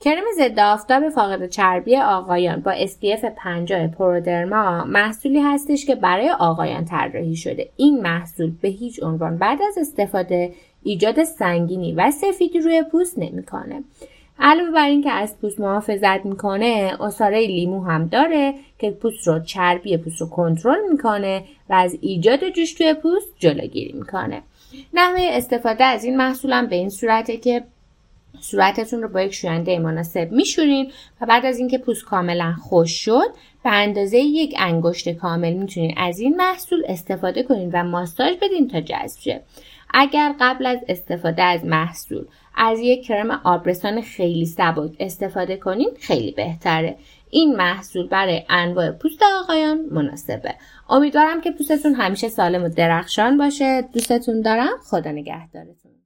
کرم ضد آفتاب فاقد چربی آقایان با SPF 50 پرودرما محصولی هستش که برای آقایان طراحی شده. این محصول به هیچ عنوان بعد از استفاده ایجاد سنگینی و سفیدی روی پوست نمیکنه. علاوه بر این که از پوست محافظت میکنه، عصاره لیمو هم داره که چربی پوست رو کنترل میکنه و از ایجاد جوش توی پوست جلوگیری میکنه. نحوه استفاده از این محصول هم به این صورته که صورتتون رو با یک شوینده مناسب میشورین و بعد از اینکه پوست کاملا خشک شد به اندازه 1 انگشت کامل میتونین از این محصول استفاده کنین و ماساژ بدین تا جذب شه. اگر قبل از استفاده از محصول از یک کرم آبرسان خیلی سبک استفاده کنین خیلی بهتره. این محصول برای انواع پوست آقایان مناسبه. امیدوارم که پوستتون همیشه سالم و درخشان باشه. دوستتون دارم. خدا نگهدارتون.